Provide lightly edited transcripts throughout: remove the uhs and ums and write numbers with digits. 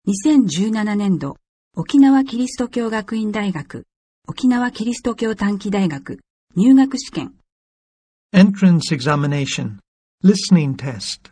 2017年度、沖縄キリスト教学院大学、沖縄キリスト教短期大学、入学試験。 Entrance examination. Listening test.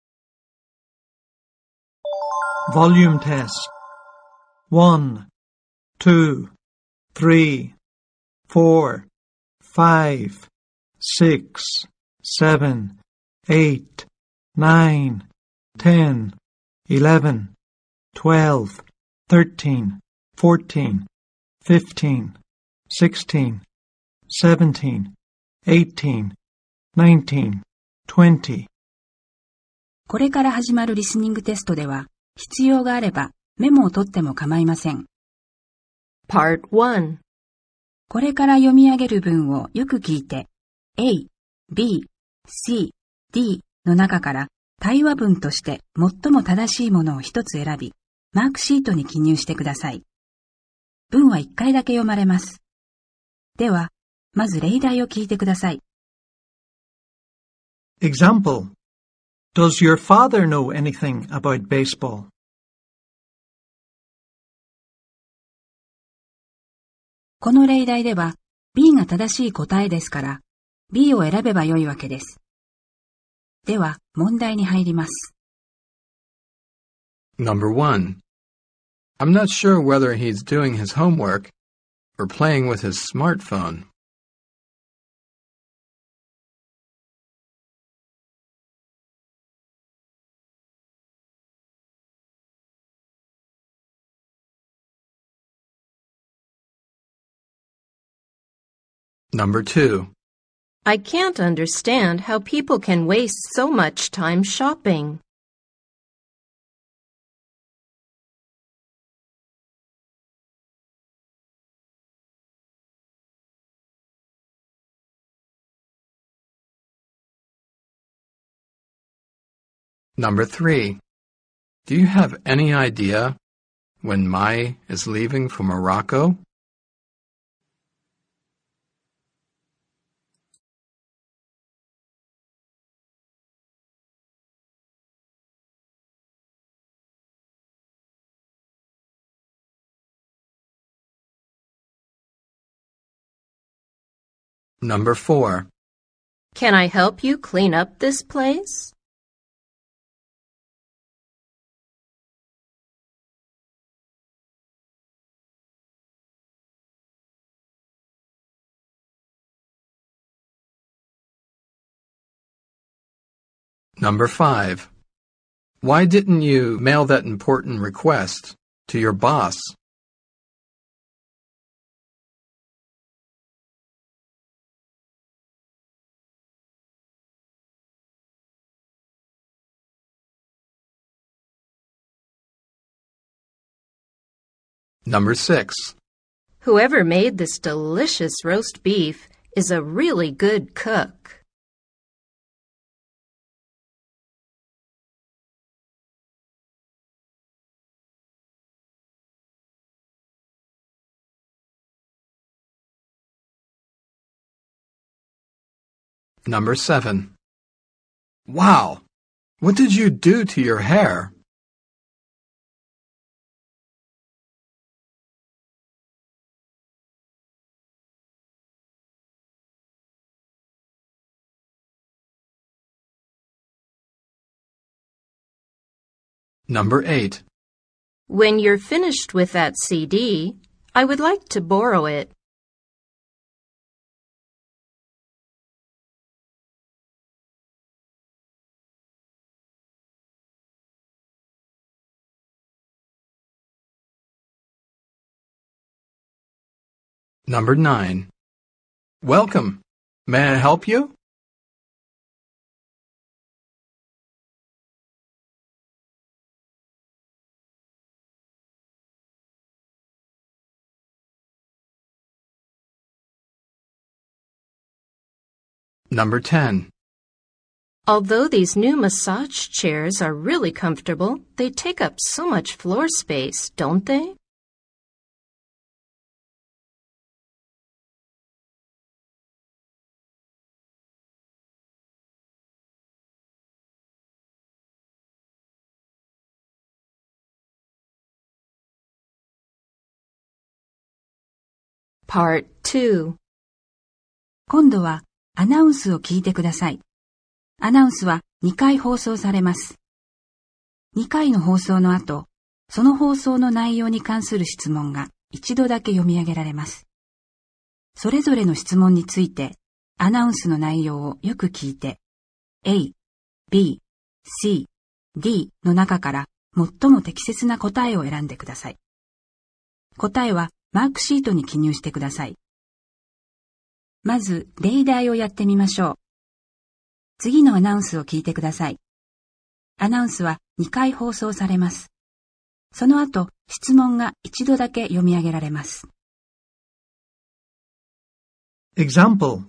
Volume test. 1, 2, 3, 4, 5, 6, 7, 8, 9, 10, 11, 12, 13, 14, 15, 16, 17, 18, 19, 20. これから始まるリスニングテストでは、必要があればメモを取っても構いません。 Part 1. これから読み上げる文をよく聞いて、A、B、C、D の中から対話文として最も正しいものを一つ選び、マークシートに記入してください。文は1回だけ読まれます。では、まず例題を聞いてください。 Example. Does your father know anything about baseball? この例題では B が正しい答えですから B を選べばよいわけです。では問題に入ります。 Number 1. I'm not sure whether he's doing his homework or playing with his smartphone. Number 2. I can't understand how people can waste so much time shopping. Number 3. Do you have any idea when Mai is leaving for Morocco? Number 4. Can I help you clean up this place? Number 5. Why didn't you mail that important request to your boss? Number 6. Whoever made this delicious roast beef is a really good cook. Number 7. Wow! What did you do to your hair? Number 8. When you're finished with that CD, I would like to borrow it. Number 9. Welcome. May I help you? Number 10. Although these new massage chairs are really comfortable, they take up so much floor space, don't they? Part 2. 今度はアナウンスを聞いてください。アナウンスは2回放送されます。2回の放送の後、その放送の内容に関する質問が一度だけ読み上げられます。それぞれの質問について、アナウンスの内容をよく聞いて、A、B、C、D の中から最も適切な答えを選んでください。答えはマークシートに記入してください。まず、例題をやってみましょう。次のアナウンスを聞いてください。アナウンスは2回放送されます。その後、質問が一度だけ読み上げられます。 Example.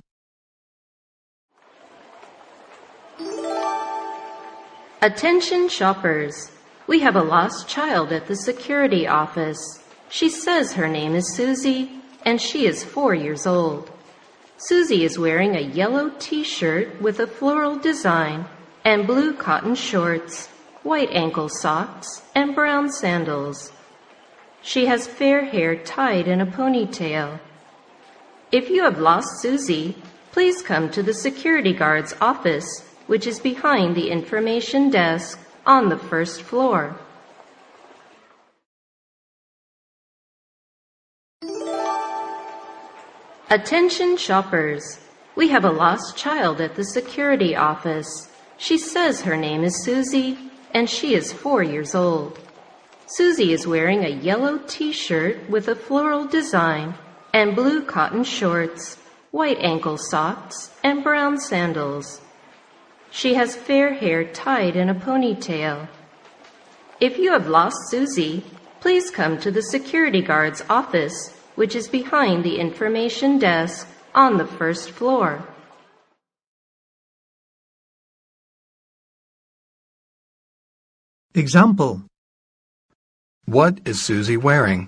Attention shoppers. We have a lost child at the security office. She says her name is Susie, and she is 4 years old. Susie is wearing a yellow t-shirt with a floral design and blue cotton shorts, white ankle socks, and brown sandals. She has fair hair tied in a ponytail. If you have lost Susie, please come to the security guard's office, which is behind the information desk on the first floor. Attention shoppers. We have a lost child at the security office. She says her name is Susie, and she is 4 years old. Susie is wearing a yellow t-shirt with a floral design and blue cotton shorts, white ankle socks, and brown sandals. She has fair hair tied in a ponytail. If you have lost Susie, please come to the security guard's office, which is behind the information desk on the first floor. Example. What is Susie wearing?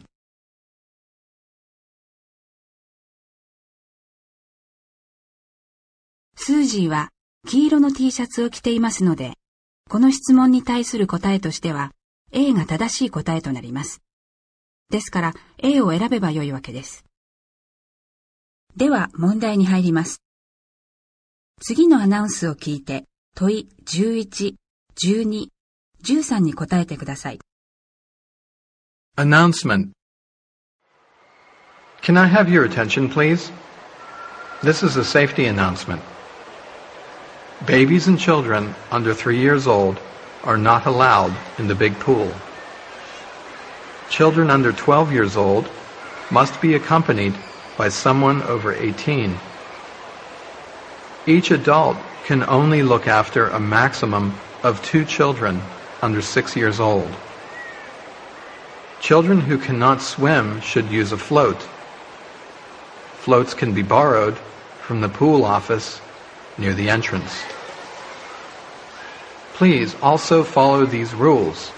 スージーは黄色の T シャツを着ていますので、この質問に対する答えとしては A が正しい答えとなります。ですから A を選べばよいわけです。では問題に入ります。次のアナウンスを聞いて問い11、12、13に答えてください。 Announcement. Can I have your attention, please? This is a safety announcement. Babies and children under 3 years old are not allowed in the big pool. Children under 12 years old must be accompanied by someone over 18. Each adult can only look after a maximum of 2 children under 6 years old. Children who cannot swim should use a float. Floats can be borrowed from the pool office near the entrance. Please also follow these rules.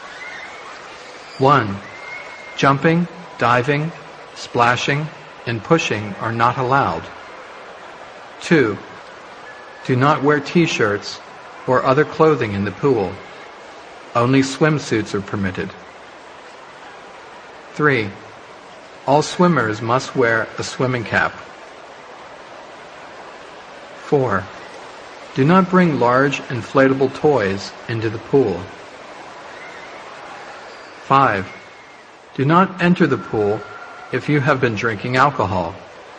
1. Jumping, diving, splashing, and pushing are not allowed. 2. Do not wear t-shirts or other clothing in the pool. Only swimsuits are permitted. 3. All swimmers must wear a swimming cap. 4. Do not bring large inflatable toys into the pool. 5. Do not enter the pool if you have been drinking alcohol.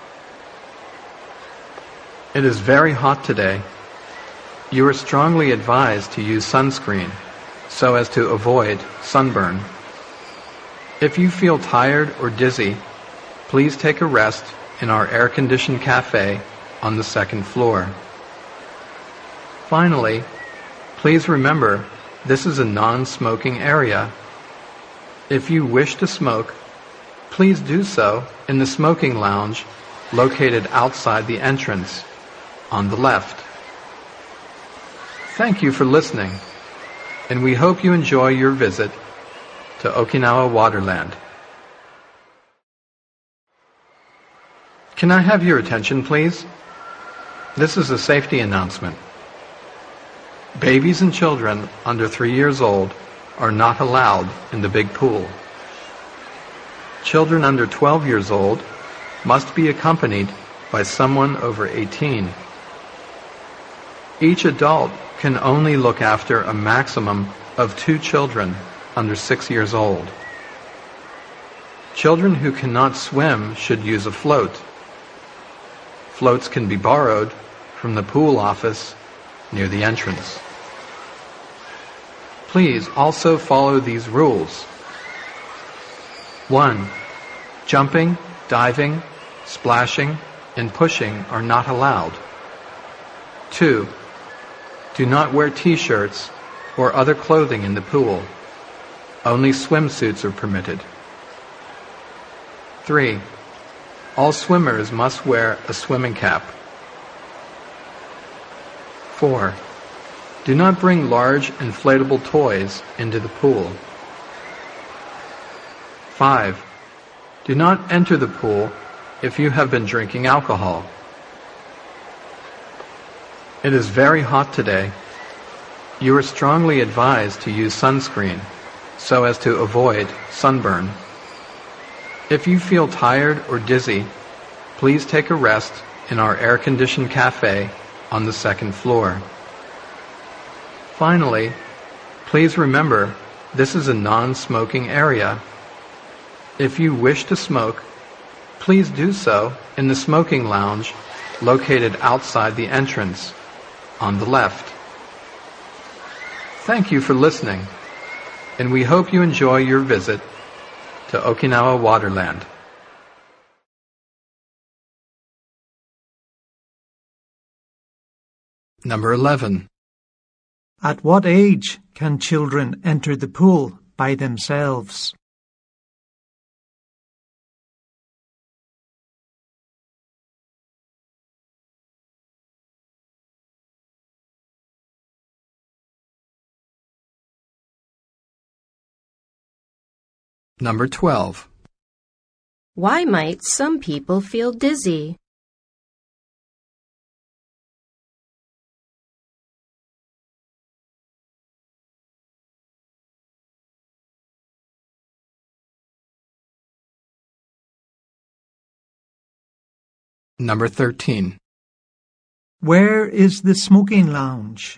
It is very hot today. You are strongly advised to use sunscreen so as to avoid sunburn. If you feel tired or dizzy, please take a rest in our air-conditioned cafe on the second floor. Finally, please remember this is a non-smoking area. If you wish to smoke, please do so in the smoking lounge located outside the entrance on the left. Thank you for listening, and we hope you enjoy your visit to Okinawa Waterland. Can I have your attention, please? This is a safety announcement. Babies and children under 3 years old are not allowed in the big pool. Children under 12 years old must be accompanied by someone over 18. Each adult can only look after a maximum of 2 children under 6 years old. Children who cannot swim should use a float. Floats can be borrowed from the pool office near the entrance. Please also follow these rules. 1. Jumping, diving, splashing, and pushing are not allowed. 2. Do not wear t-shirts or other clothing in the pool. Only swimsuits are permitted. 3. All swimmers must wear a swimming cap. 4. Do not bring large inflatable toys into the pool. 5. Do not enter the pool if you have been drinking alcohol. It is very hot today. You are strongly advised to use sunscreen so as to avoid sunburn. If you feel tired or dizzy, please take a rest in our air-conditioned cafe on the 2nd floor. Finally, please remember this is a non-smoking area. If you wish to smoke, please do so in the smoking lounge located outside the entrance on the left. Thank you for listening, and we hope you enjoy your visit to Okinawa Waterland. Number 11. At what age can children enter the pool by themselves? Number 12. Why might some people feel dizzy? Number 13. Where is the smoking lounge?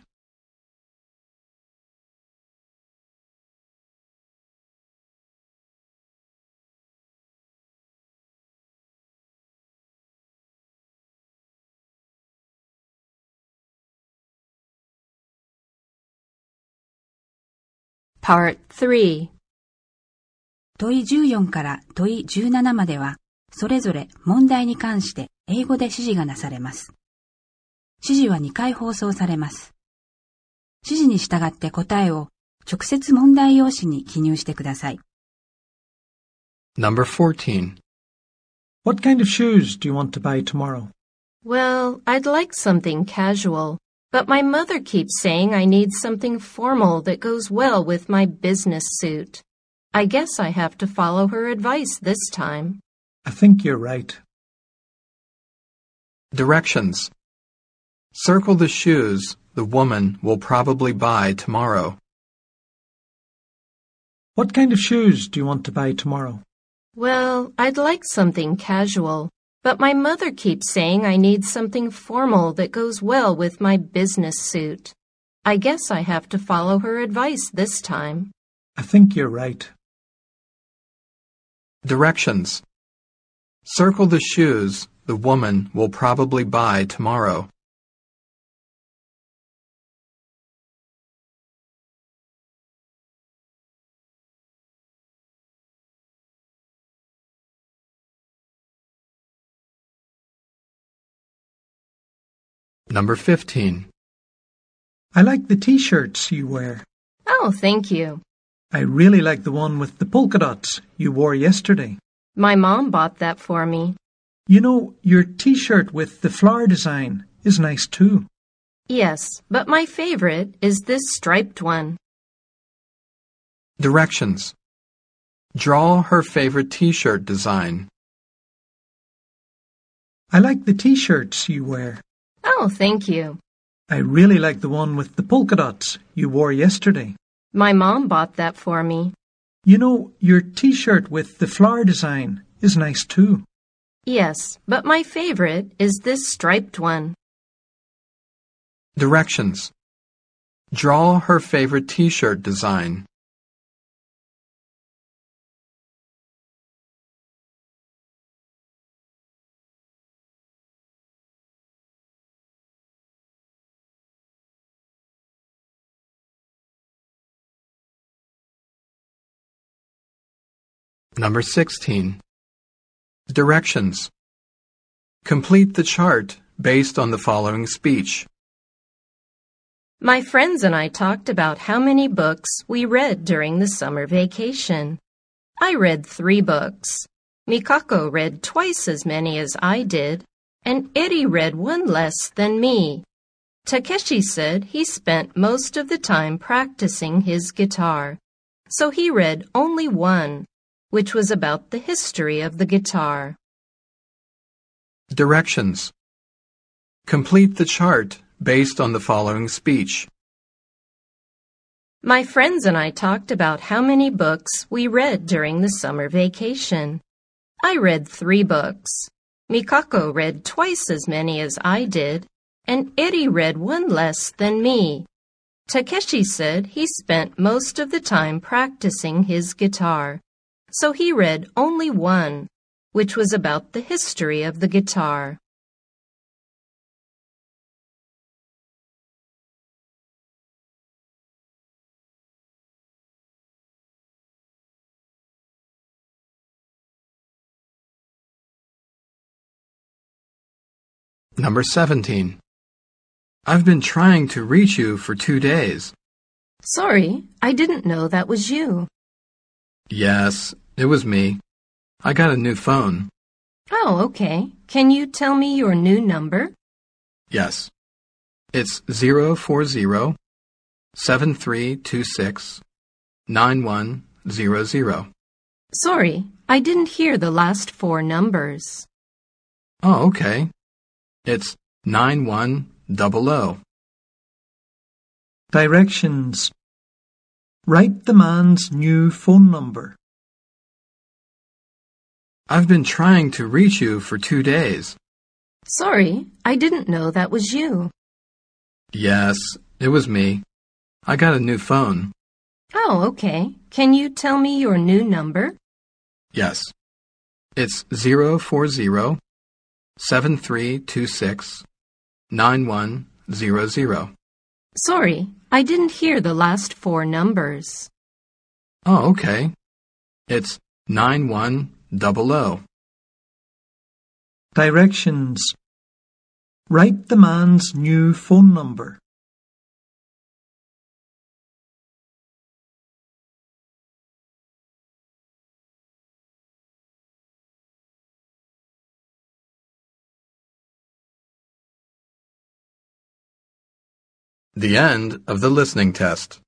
Part 3. 問い14から問い17までは、それぞれ問題に関して英語で指示がなされます。指示は2回放送されます。指示に従って答えを直接問題用紙に記入してください。 Number 14. What kind of shoes do you want to buy tomorrow? Well, I'd like something casual, but my mother keeps saying I need something formal that goes well with my business suit. I guess I have to follow her advice this time. I think you're right. Directions. Circle the shoes the woman will probably buy tomorrow. What kind of shoes do you want to buy tomorrow? Well, I'd like something casual, but my mother keeps saying I need something formal that goes well with my business suit. I guess I have to follow her advice this time. I think you're right. Directions. Circle the shoes the woman will probably buy tomorrow. Number 15. I like the t-shirts you wear. Oh, thank you. I really like the one with the polka dots you wore yesterday. My mom bought that for me. You know, your t-shirt with the flower design is nice too. Yes, but my favorite is this striped one. Directions. Draw her favorite t-shirt design. I like the t-shirts you wear. Oh, thank you. I really like the one with the polka dots you wore yesterday. My mom bought that for me. You know, your t-shirt with the flower design is nice too. Yes, but my favorite is this striped one. Directions. Draw her favorite t-shirt design. Number 16. Directions. Complete the chart based on the following speech. My friends and I talked about how many books we read during the summer vacation. I read 3 books. Mikako read twice as many as I did, and Eri read 1 less than me. Takeshi said he spent most of the time practicing his guitar, so he read only 1, which was about the history of the guitar. Directions. Complete the chart based on the following speech. My friends and I talked about how many books we read during the summer vacation. I read 3 books. Mikako read twice as many as I did, and Eri read 1 less than me. Takeshi said he spent most of the time practicing his guitar, so he read only 1, which was about the history of the guitar. Number 17. I've been trying to reach you for 2 days. Sorry, I didn't know that was you. Yes, it was me. I got a new phone. Oh, okay. Can you tell me your new number? Yes. It's 040-7326-9100. Sorry, I didn't hear the last 4 numbers. Oh, okay. It's 9100. Directions. Write the man's new phone number. I've been trying to reach you for 2 days. Sorry, I didn't know that was you. Yes, it was me. I got a new phone. Oh, okay. Can you tell me your new number? Yes. It's 040-7326-9100. Sorry, I didn't hear the last 4 numbers. Oh, okay. It's 9100. Directions. Write the man's new phone number. The end of the listening test.